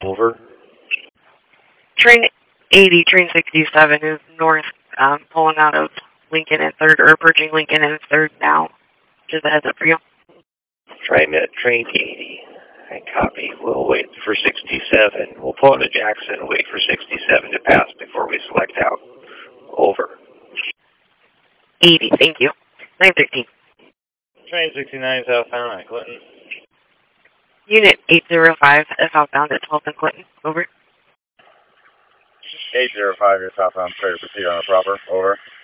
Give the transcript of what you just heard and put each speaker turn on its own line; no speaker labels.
Over.
Train 80, train 67 is north, pulling out of Lincoln and 3rd, or approaching Lincoln and 3rd now. Just a heads up for you.
TriMet, train 80. I copy. We'll wait for 67. We'll pull into Jackson and wait for 67 to pass before we select out. Over.
80, thank you. 913.
Train 69 southbound at Clinton.
Unit 805 southbound at 12th and Clinton. Over.
805, you're southbound, clear to proceed on a proper. Over.